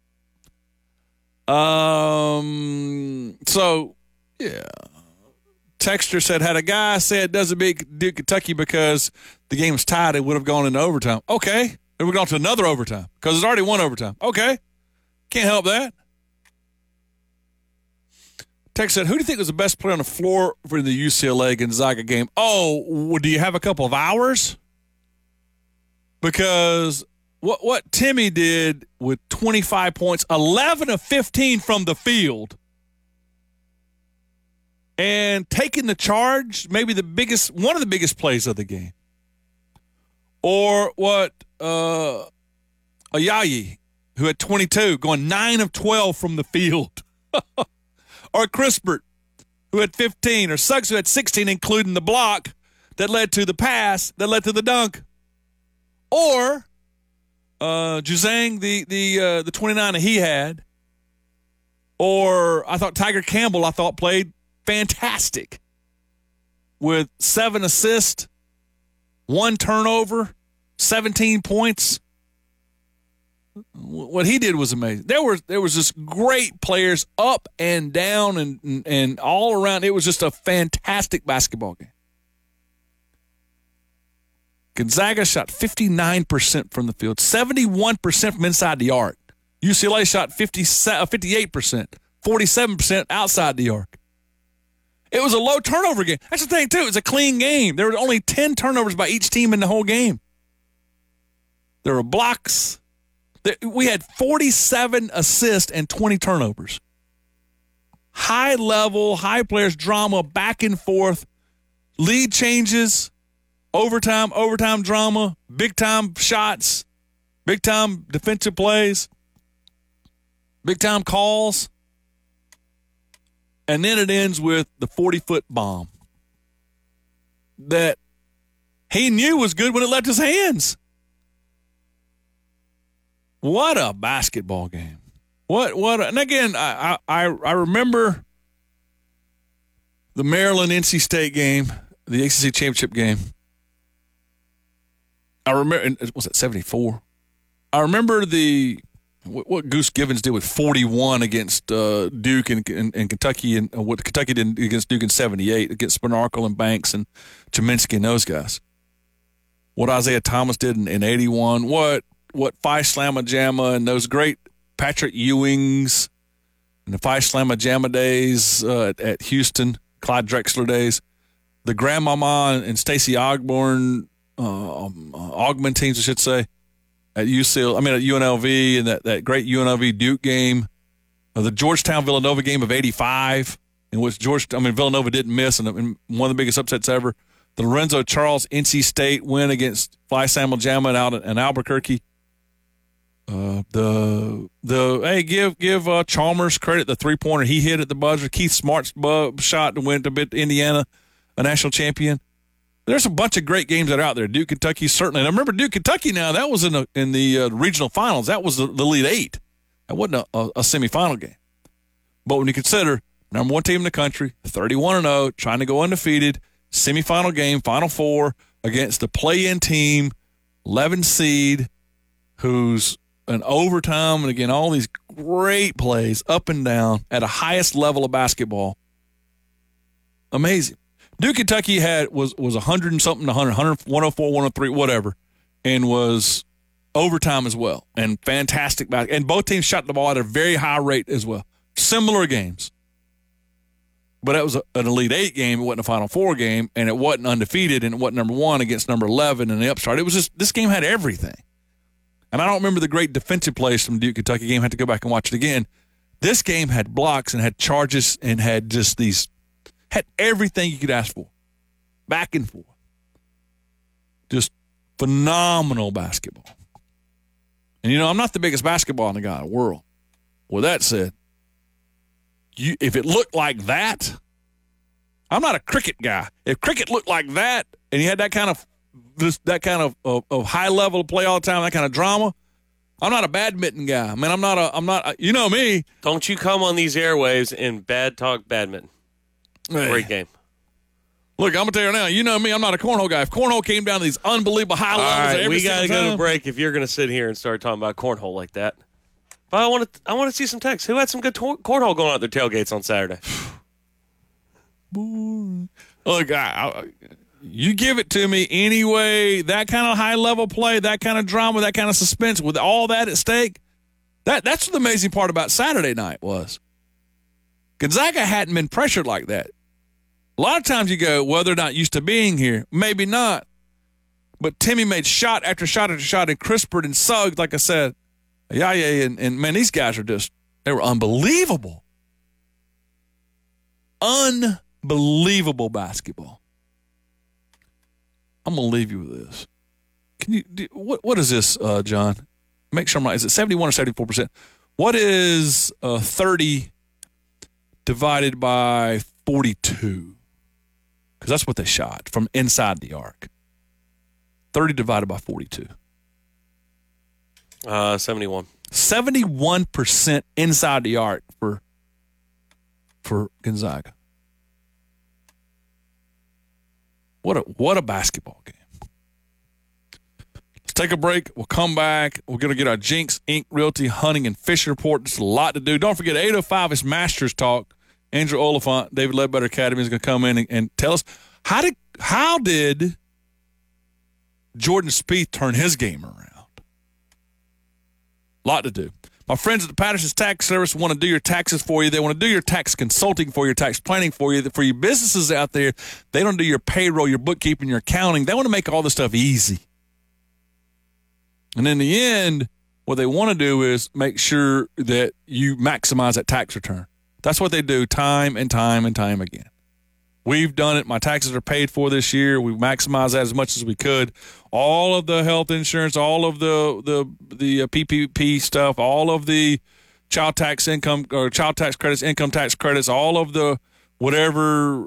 So, yeah. Texter said, had a guy said doesn't beat Duke Kentucky because the game was tied, it would have gone into overtime. Okay. It would have gone to another overtime because it's already one overtime. Okay. Can't help that. Tex said, who do you think was the best player on the floor for the UCLA Gonzaga game? Oh, well, do you have a couple of hours? Because what Timmy did with 25 points, 11 of 15 from the field, and taking the charge, maybe one of the biggest plays of the game. Or what Ayayi, who had 22, going 9 of 12 from the field. Or Crispert, who had 15, or Suggs, who had 16, including the block that led to the pass that led to the dunk. Or Juzang, the 29 that he had. Or I thought Tiger Campbell, played fantastic with 7 assists, 1 turnover, 17 points. What he did was amazing. There was just great players up and down and all around. It was just a fantastic basketball game. Gonzaga shot 59% from the field, 71% from inside the arc. UCLA shot 58%, 47% outside the arc. It was a low turnover game. That's the thing, too. It was a clean game. There were only 10 turnovers by each team in the whole game. There were blocks. We had 47 assists and 20 turnovers. High level, high players, drama, back and forth, lead changes, overtime drama, big-time shots, big-time defensive plays, big-time calls. And then it ends with the 40-foot bomb that he knew was good when it left his hands. What a basketball game. And again, I remember the Maryland-NC State game, the ACC championship game. I remember, was it 74? I remember what Goose Givens did with 41 against Duke and Kentucky, and what Kentucky did against Duke in 78, against Spanarkel and Banks and Cheminsky and those guys. What Isaiah Thomas did in 81, what Phi Slamma Jamma and those great Patrick Ewings and the Phi Slamma Jamma days at Houston, Clyde Drexler days, the Grandmama and Stacey Ogborn Augment teams, I should say, at UNLV, and that great UNLV Duke game, the Georgetown Villanova game of 85, in which Villanova didn't miss, and one of the biggest upsets ever. The Lorenzo Charles NC State win against Phi Slamma Jamma out in Albuquerque. Give Chalmers credit, the 3-pointer he hit at the buzzer. Keith Smart's shot to win to beat Indiana, a national champion. There's a bunch of great games that are out there. Duke, Kentucky, certainly. And I remember Duke, Kentucky now, that was in the regional finals. That was the Elite Eight. That wasn't a semifinal game. But when you consider number one team in the country, 31-0, trying to go undefeated, semifinal game, Final Four against the play-in team, 11 seed, who's an overtime, and again, all these great plays up and down at a highest level of basketball. Amazing. Duke Kentucky was 100 and something, 104, 103, whatever, and was overtime as well, and fantastic basketball. And both teams shot the ball at a very high rate as well. Similar games. But it was an Elite Eight game. It wasn't a Final Four game, and it wasn't undefeated, and it wasn't number one against number 11 in the upstart. It was just, this game had everything. And I don't remember the great defensive plays from the Duke Kentucky game. I had to go back and watch it again. This game had blocks and had charges and had just had everything you could ask for. Back and forth. Just phenomenal basketball. And, I'm not the biggest basketball guy in the world. With that said, if it looked like that, I'm not a cricket guy. If cricket looked like that and you had that kind of high level of play all the time, that kind of drama, I'm not a badminton guy. I mean, I'm not you know me. Don't you come on these airwaves and bad talk badminton. Great game. Look, I'm going to tell you now, you know me, I'm not a cornhole guy. If cornhole came down to these unbelievable high levels, all right, every we got to time, go to break if you're going to sit here and start talking about cornhole like that. But I want to see some texts. Who had some good cornhole going out their tailgates on Saturday? Look, you give it to me anyway. That kind of high-level play, that kind of drama, that kind of suspense, with all that at stake, that's the amazing part about Saturday night was. Gonzaga hadn't been pressured like that. A lot of times you go, well, they're not used to being here. Maybe not. But Timmy made shot after shot after shot, and Crispert and Suggs, like I said, and man, these guys they were unbelievable. Unbelievable basketball. I'm going to leave you with this. What is this, John? Make sure I'm right. Is it 71 or 74%? What is 30 divided by 42? Because that's what they shot from inside the arc. 30 divided by 42. 71. 71% inside the arc for Gonzaga. What a basketball game. Let's take a break. We'll come back. We're going to get our Jinx Inc. Realty Hunting and Fishing Report. There's a lot to do. Don't forget, 8:05 is Masters Talk. Andrew Oliphant, David Ledbetter Academy is going to come in and tell us how did Jordan Spieth turn his game around? A lot to do. My friends at the Patterson's Tax Service want to do your taxes for you. They want to do your tax consulting for your tax planning for you. For your businesses out there, they don't do your payroll, your bookkeeping, your accounting. They want to make all this stuff easy. And in the end, what they want to do is make sure that you maximize that tax return. That's what they do time and time and time again. We've done it. My taxes are paid for this year. We maximize that as much as we could. All of the health insurance, all of the PPP stuff, all of the child tax income or child tax credits, income tax credits, all of the whatever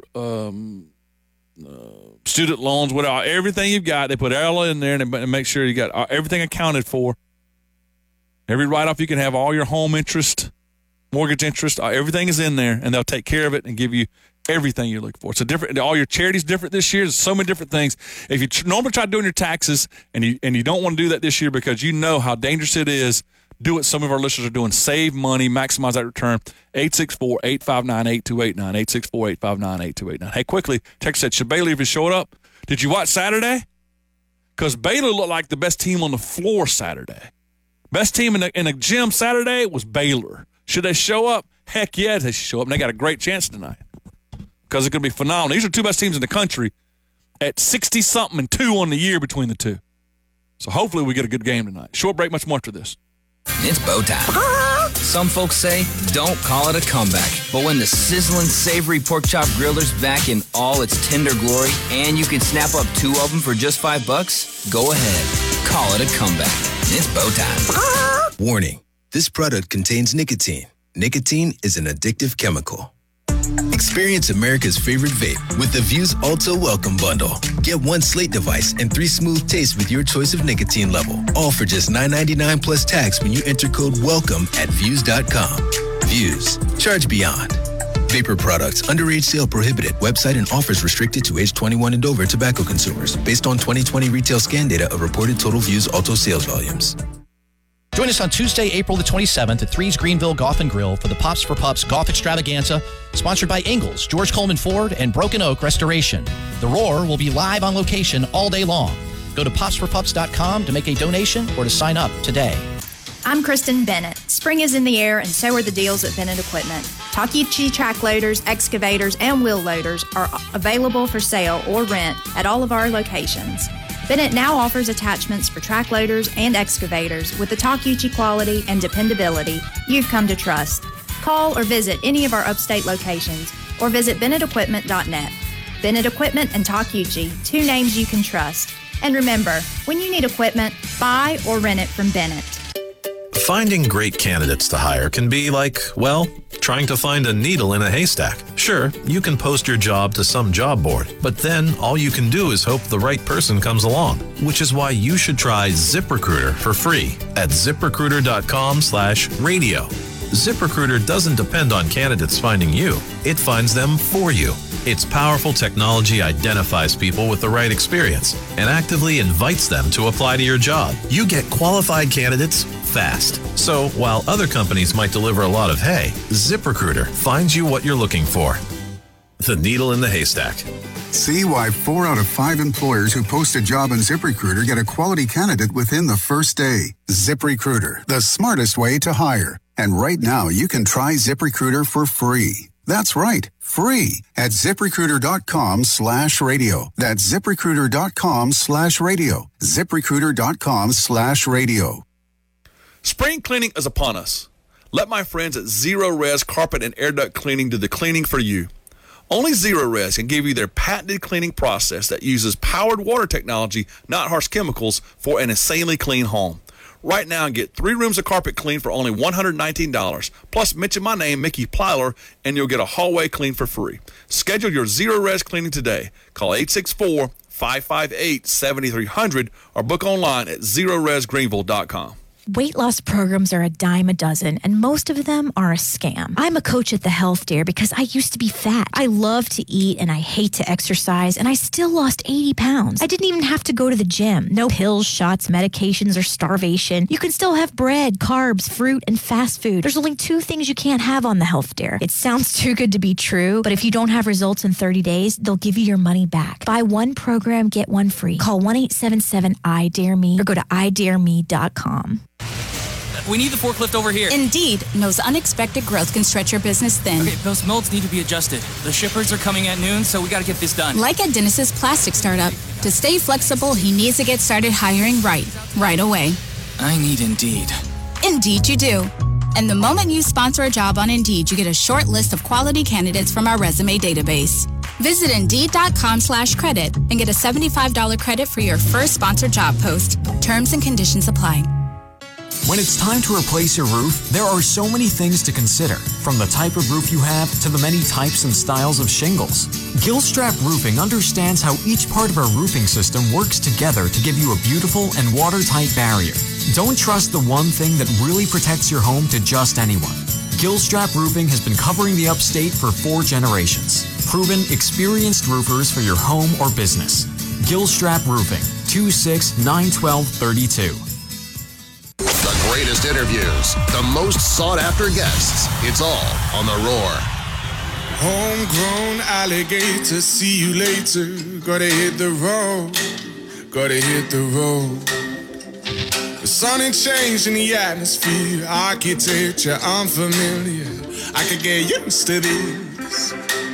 student loans, whatever, everything you've got, they put it all in there and make sure you got everything accounted for. Every write-off you can have, all your home interest, mortgage interest, everything is in there, and they'll take care of it and give you everything you're looking for. So different. All your charities different this year. There's so many different things. If you normally try doing your taxes and you don't want to do that this year because you know how dangerous it is, do what some of our listeners are doing. Save money, maximize that return. 864-859-8289. 864-859-8289. Hey, quickly, text said, should Baylor even show up? Did you watch Saturday? Because Baylor looked like the best team on the floor Saturday. Best team in the gym Saturday was Baylor. Should they show up? Heck yeah, they should show up. And they got a great chance tonight because it's going to be phenomenal. These are two best teams in the country at 60-something and 2 on the year between the two. So hopefully we get a good game tonight. Short break, much more after this. It's bow time. Some folks say, don't call it a comeback. But when the sizzling, savory pork chop griller's back in all its tender glory, and you can snap up 2 of them for just $5, go ahead. Call it a comeback. It's bow time. Warning, this product contains nicotine. Nicotine is an addictive chemical. Experience America's favorite vape with the Vuse Ultra Welcome Bundle. Get 1 Slate device and 3 smooth tastes with your choice of nicotine level. All for just $9.99 plus tax when you enter code WELCOME at Vuse.com. Vuse. Charge beyond. Vapor products. Underage sale prohibited. Website and offers restricted to age 21 and over tobacco consumers. Based on 2020 retail scan data of reported total views auto sales volumes. Join us on Tuesday, April the 27th at 3's Greenville Golf and Grill for the Pops for Pups Golf Extravaganza, sponsored by Ingalls, George Coleman Ford, and Broken Oak Restoration. The Roar will be live on location all day long. Go to popsforpups.com to make a donation or to sign up today. I'm Kristen Bennett. Spring is in the air, and so are the deals at Bennett Equipment. Takichi track loaders, excavators, and wheel loaders are available for sale or rent at all of our locations. Bennett now offers attachments for track loaders and excavators with the Takichi quality and dependability you've come to trust. Call or visit any of our upstate locations or visit BennettEquipment.net. Bennett Equipment and Takichi, two names you can trust. And remember, when you need equipment, buy or rent it from Bennett. Finding great candidates to hire can be like, well, trying to find a needle in a haystack. Sure, you can post your job to some job board, but then all you can do is hope the right person comes along, which is why you should try ZipRecruiter for free at ZipRecruiter.com/radio. ZipRecruiter doesn't depend on candidates finding you. It finds them for you. Its powerful technology identifies people with the right experience and actively invites them to apply to your job. You get qualified candidates fast. So while other companies might deliver a lot of hay, ZipRecruiter finds you what you're looking for. The needle in the haystack. See why 4 out of 5 employers who post a job on ZipRecruiter get a quality candidate within the first day. ZipRecruiter, the smartest way to hire. And right now, you can try ZipRecruiter for free. That's right, free at ZipRecruiter.com/radio. That's ZipRecruiter.com/radio. ZipRecruiter.com/radio. Spring cleaning is upon us. Let my friends at Zero Res Carpet and Air Duct Cleaning do the cleaning for you. Only Zero Res can give you their patented cleaning process that uses powered water technology, not harsh chemicals, for an insanely clean home. Right now, get 3 rooms of carpet clean for only $119. Plus, mention my name, Mickey Plyler, and you'll get a hallway clean for free. Schedule your Zero Res cleaning today. Call 864-558-7300 or book online at ZeroResGreenville.com. Weight loss programs are a dime a dozen, and most of them are a scam. I'm a coach at the Health Dare because I used to be fat. I love to eat and I hate to exercise, and I still lost 80 pounds. I didn't even have to go to the gym. No pills, shots, medications, or starvation. You can still have bread, carbs, fruit, and fast food. There's only 2 things you can't have on the Health Dare. It sounds too good to be true, but if you don't have results in 30 days, they'll give you your money back. Buy 1 program, get 1 free. Call 1-877-I-DARE-ME or go to idareme.com. We need the forklift over here. Indeed knows unexpected growth can stretch your business thin. Okay, those molds need to be adjusted. The shippers are coming at noon, so we got to get this done. Like at Dennis's plastic startup. To stay flexible, he needs to get started hiring right away. I need Indeed. Indeed you do. And the moment you sponsor a job on Indeed, you get a short list of quality candidates from our resume database. Visit Indeed.com/credit and get a $75 credit for your first sponsored job post. Terms and conditions apply. When it's time to replace your roof, there are so many things to consider, from the type of roof you have to the many types and styles of shingles. Gilstrap Roofing understands how each part of our roofing system works together to give you a beautiful and watertight barrier. Don't trust the one thing that really protects your home to just anyone. Gilstrap Roofing has been covering the upstate for 4 generations. Proven, experienced roofers for your home or business. Gilstrap Roofing, 2691232. The greatest interviews, the most sought-after guests. It's all on The Roar. Homegrown alligator, see you later. Gotta hit the road, gotta hit the road. The sonic change in the atmosphere, architecture unfamiliar. I could get used to this.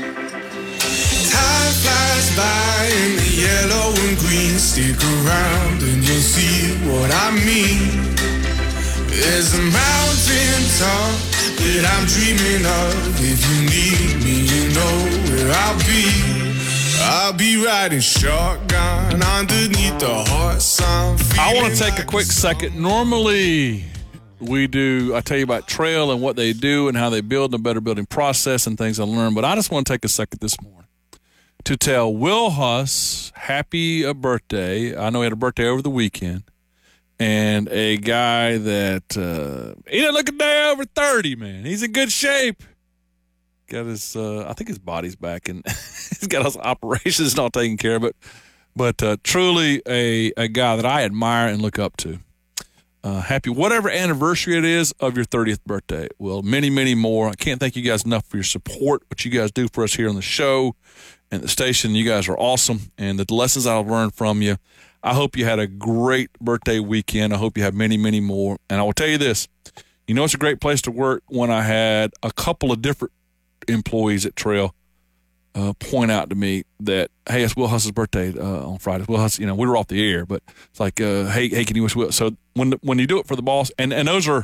Time flies by in the yellow and green. Stick around and you'll see what I mean. There's a mountain top that I'm dreaming of. If you need me, you know where I'll be. I'll be riding shotgun underneath the hot sun. I want to take a quick second. Normally, I tell you about Trail and what they do and how they build a better building process and things I learned. But I just want to take a second this morning to tell Will Huss happy birthday. I know he had a birthday over the weekend. And a guy that, he didn't look a day over 30, man. He's in good shape. got his. I think his body's back, and he's got his operations all taken care of. But truly a guy that I admire and look up to. Happy whatever anniversary it is of your 30th birthday. Well, many, many more. I can't thank you guys enough for your support, what you guys do for us here on the show and the station. You guys are awesome, and the lessons I've learned from you. I hope you had a great birthday weekend. I hope you have many, many more. And I will tell you this. You know, it's a great place to work when I had a couple of different employees at Trail point out to me that, hey, it's Will Huss's birthday on Friday. Will Huss, we were off the air, but it's like, hey, can you wish Will? So when you do it for the boss, and those are,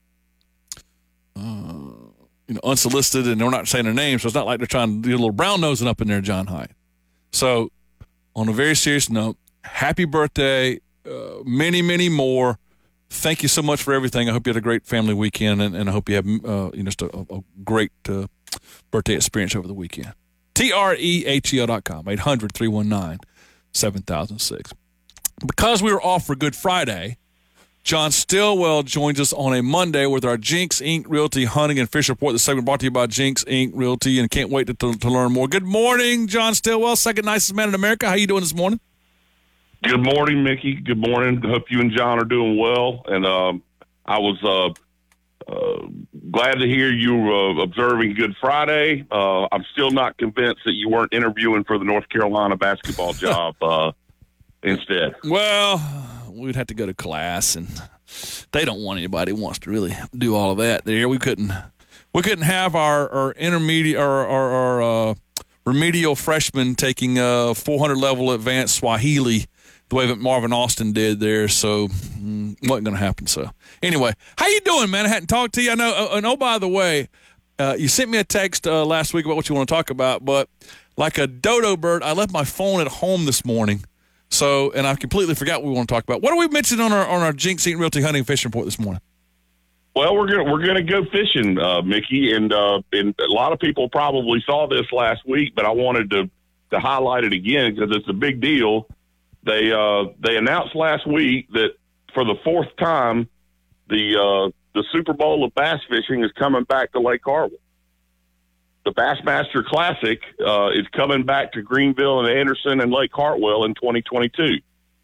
unsolicited, and they're not saying their names, so it's not like they're trying to do a little brown nosing up in there, John Hyde. So on a very serious note, happy birthday, many, many more. Thank you so much for everything. I hope you had a great family weekend, and I hope you have just a great birthday experience over the weekend. TREHEL.com, 800-319-7006. Because we were off for Good Friday, John Stillwell joins us on a Monday with our Jinx Inc. Realty Hunting and Fish Report. The segment brought to you by Jinx Inc. Realty, and can't wait to learn more. Good morning, John Stillwell, second nicest man in America. How you doing this morning? Good morning, Mickey. Good morning. Hope you and John are doing well. And I was glad to hear you observing Good Friday. I'm still not convinced that you weren't interviewing for the North Carolina basketball job instead. Well, we'd have to go to class, and they don't want anybody who wants to really do all of that there. We couldn't have our intermediate our remedial freshman taking 400 level advanced Swahili the way that Marvin Austin did there, so wasn't going to happen. So anyway, how you doing, man? I hadn't talked to you. I know. And by the way, you sent me a text last week about what you want to talk about, but like a dodo bird, I left my phone at home this morning, and I completely forgot what we want to talk about. What are we mentioning on our Jinx Inc. Realty Hunting and Fishing Report this morning? Well, we're gonna go fishing, Mickey, and a lot of people probably saw this last week, but I wanted to highlight it again because it's a big deal. They announced last week that for the fourth time, the Super Bowl of bass fishing is coming back to Lake Hartwell. The Bassmaster Classic is coming back to Greenville and Anderson and Lake Hartwell in 2022.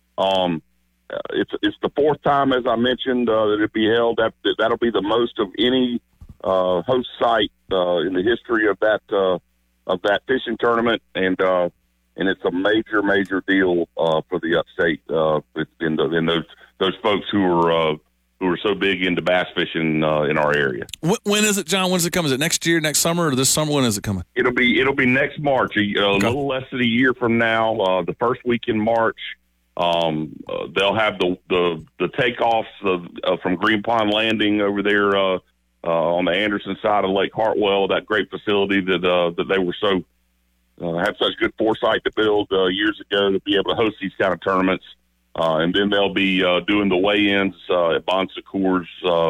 It's the fourth time, as I mentioned, that it'll be held. That'll be the most of any host site in the history of that fishing tournament, and it's a major, major deal for the upstate in those folks who are so big into bass fishing in our area. When is it, John? When does it come? Is it next year, next summer, or this summer? When is it coming? It'll be next March, a little less than a year from now. The first week in March, they'll have the takeoffs from Green Pond Landing over there on the Anderson side of Lake Hartwell. That great facility that they were so. Had such good foresight to build years ago to be able to host these kind of tournaments. And then they'll be doing the weigh-ins at Bon Secours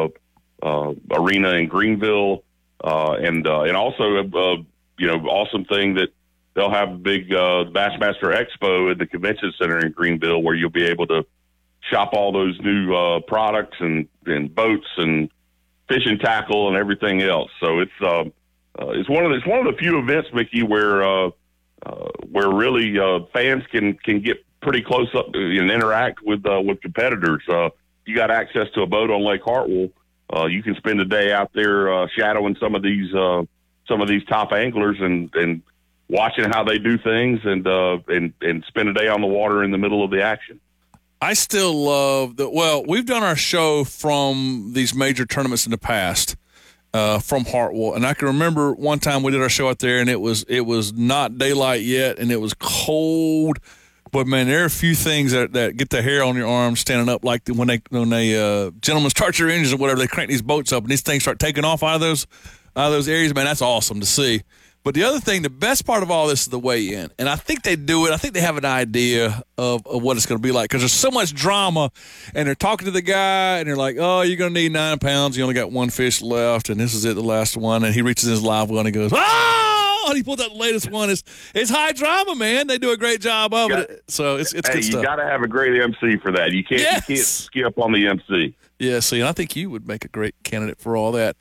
Arena in Greenville. And also, awesome thing that they'll have a big Bassmaster Expo at the Convention Center in Greenville where you'll be able to shop all those new products and boats and fishing tackle and everything else. So it's one of the few events, Mickey, where really fans can get pretty close up and interact with competitors. You got access to a boat on Lake Hartwell. You can spend a day out there shadowing some of these top anglers and watching how they do things and spend a day on the water in the middle of the action. I still love that. Well, we've done our show from these major tournaments in the past. From Hartwell, and I can remember one time we did our show out there, and it was not daylight yet, and it was cold. But man, there are a few things that get the hair on your arms standing up, like when they gentlemen start your engines or whatever, they crank these boats up, and these things start taking off out of those areas. Man, that's awesome to see. But the other thing, the best part of all this is the weigh-in, and I think they do it. I think they have an idea of what it's going to be like because there's so much drama, and they're talking to the guy, and they're like, "Oh, you're going to need 9 pounds. You only got one fish left, and this is it, the last one." And he reaches his live well, and he goes, "Oh!" And he pulled out the latest one. It's high drama, man. They do a great job of it. So it's good stuff. You got to have a great MC for that. You can't skip on the MC. Yeah, see, and I think you would make a great candidate for all that.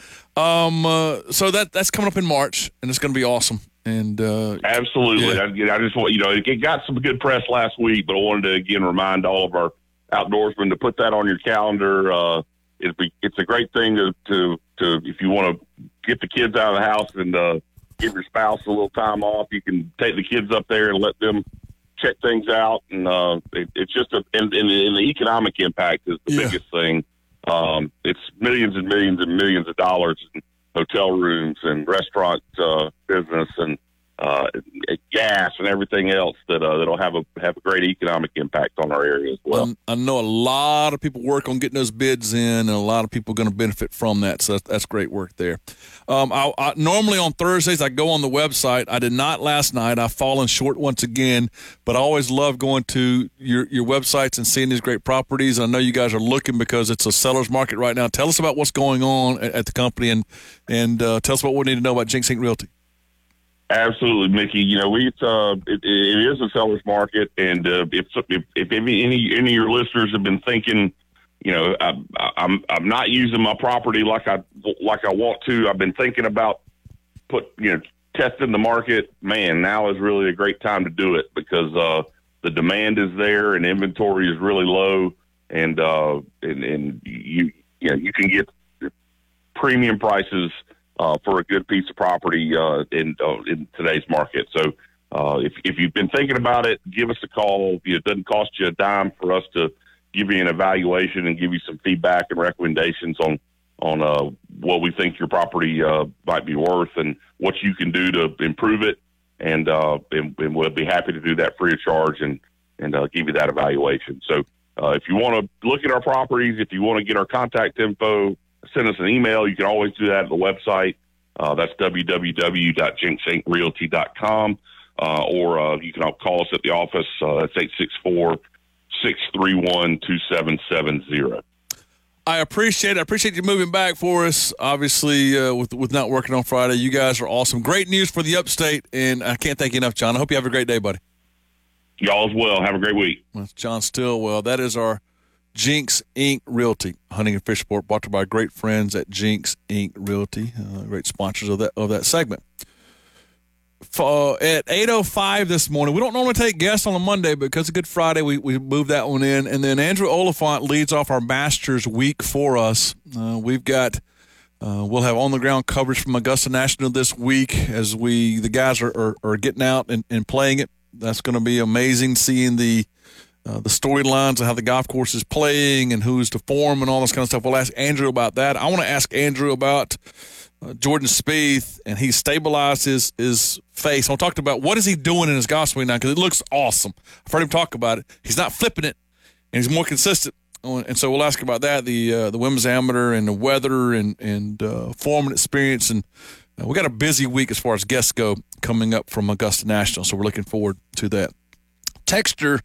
So that's coming up in March, and it's going to be awesome. And absolutely, I just want it got some good press last week, but I wanted to again remind all of our outdoorsmen to put that on your calendar. It's a great thing to if you want to get the kids out of the house and give your spouse a little time off. You can take the kids up there and let them check things out, and it's just and the economic impact is the biggest thing. It's millions and millions and millions of dollars in hotel rooms and restaurant business and gas and everything else that'll have a great economic impact on our area as well. I know a lot of people work on getting those bids in, and a lot of people are going to benefit from that. So that's great work there. I normally on Thursdays I go on the website. I did not last night. I've fallen short once again, but I always love going to your websites and seeing these great properties. I know you guys are looking because it's a seller's market right now. Tell us about what's going on at the company, and tell us what we need to know about Jinx Inc. Realty. Absolutely, Mickey. It is a seller's market, and if any of your listeners have been thinking, I'm not using my property like I want to. I've been thinking about testing the market. Man, now is really a great time to do it because the demand is there and inventory is really low, and you can get premium prices for a good piece of property in today's market. So if you've been thinking about it, give us a call. It doesn't cost you a dime for us to give you an evaluation and give you some feedback and recommendations on what we think your property might be worth and what you can do to improve it. And we'll be happy to do that free of charge and give you that evaluation. So if you want to look at our properties, if you want to get our contact info, send us an email. You can always do that at the website. That's www.jinxincrealty.com. Or you can call us at the office. That's 864-631-2770. I appreciate it. I appreciate you moving back for us. Obviously, with not working on Friday, you guys are awesome. Great news for the upstate, and I can't thank you enough, John. I hope you have a great day, buddy. Y'all as well. Have a great week. That's John Stillwell. That is our Jinx Inc. Realty, hunting and fish sport, brought to you by great friends at Jinx Inc. Realty, great sponsors of that segment. At 8:05 this morning, we don't normally take guests on a Monday, but because of Good Friday, we moved that one in. And then Andrew Oliphant leads off our Masters week for us. We've got we'll have on the ground coverage from Augusta National this week as the guys are getting out and playing it. That's going to be amazing seeing the storylines of how the golf course is playing and who's to form and all this kind of stuff. We'll ask Andrew about that. I want to ask Andrew about Jordan Spieth, and he stabilized his face. I'll talk about what is he doing in his golf swing now because it looks awesome. I've heard him talk about it. He's not flipping it, and he's more consistent. And so we'll ask about that, the Women's Amateur and the weather and form and experience. And we got a busy week as far as guests go coming up from Augusta National, so we're looking forward to that. Texter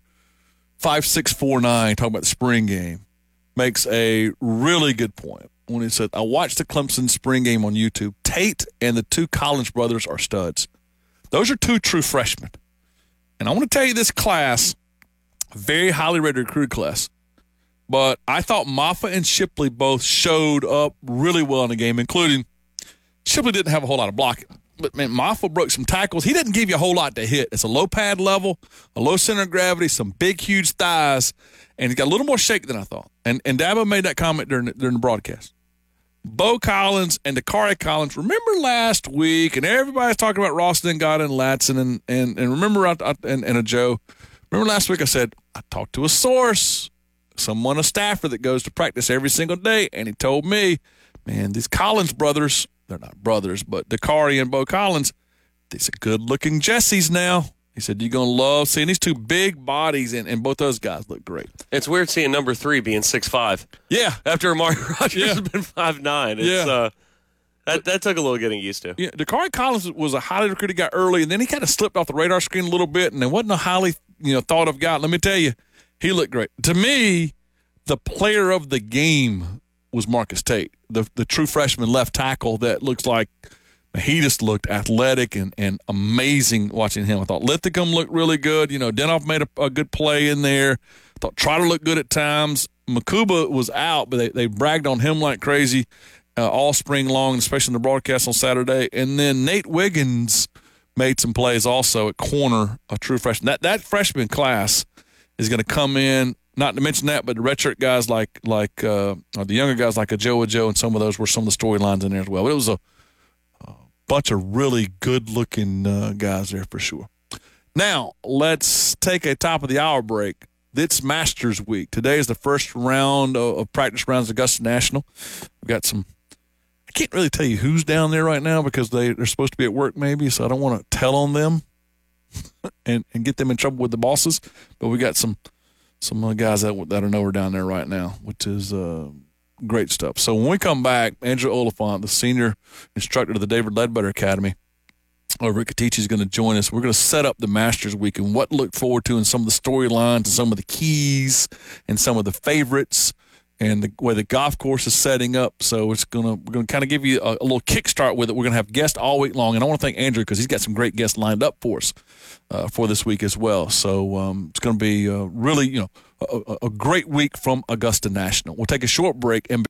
5649, talking about the spring game, makes a really good point when he said, I watched the Clemson spring game on YouTube. Tate and the two Collins brothers are studs. Those are two true freshmen. And I want to tell you this class, very highly rated recruit class, but I thought Maffa and Shipley both showed up really well in the game, including Shipley didn't have a whole lot of blocking. But, man, Maffa broke some tackles. He didn't give you a whole lot to hit. It's a low pad level, a low center of gravity, some big, huge thighs, and he got a little more shake than I thought. And Dabo made that comment during the broadcast. Bo Collins and Dakari Collins, remember last week, and everybody's talking about Ralston, Goddard, and Latson, and remember, and a Joe. Remember last week I said, I talked to a source, a staffer that goes to practice every single day, and he told me, man, these Collins brothers, they're not brothers, but Dakari and Bo Collins, these are good-looking Jessies now. He said, you're going to love seeing these two big bodies, and both those guys look great. It's weird seeing number 3 being 6'5". Yeah. After Amari Rogers has been 5'9". It's, that took a little getting used to. Yeah, Dakari Collins was a highly recruited guy early, and then he kind of slipped off the radar screen a little bit, and there wasn't a highly thought of guy. Let me tell you, he looked great. To me, the player of the game was Marcus Tate, the true freshman left tackle that looks like he just looked athletic and amazing watching him. I thought Lithicum looked really good. Denoff made a good play in there. I thought Trotter looked good at times. Makuba was out, but they bragged on him like crazy all spring long, especially in the broadcast on Saturday. And then Nate Wiggins made some plays also at corner, a true freshman. That freshman class is going to come in. Not to mention that, but the redshirt guys like the younger guys like Joe and some of those were some of the storylines in there as well. But it was a bunch of really good-looking guys there for sure. Now, let's take a top-of-the-hour break. It's Masters Week. Today is the first round of practice rounds at Augusta National. We've got some – I can't really tell you who's down there right now because they're supposed to be at work maybe, so I don't want to tell on them and get them in trouble with the bosses. But we got some guys that I know are down there right now, which is great stuff. So when we come back, Andrew Oliphant, the senior instructor of the David Ledbetter Academy over at Katichi, is going to join us. We're going to set up the Masters Week and what to look forward to and some of the storylines and some of the keys and some of the favorites and the way the golf course is setting up. So we're going to kind of give you a little kickstart with it. We're going to have guests all week long, and I want to thank Andrew because he's got some great guests lined up for us for this week as well. So it's going to be really, a great week from Augusta National. We'll take a short break and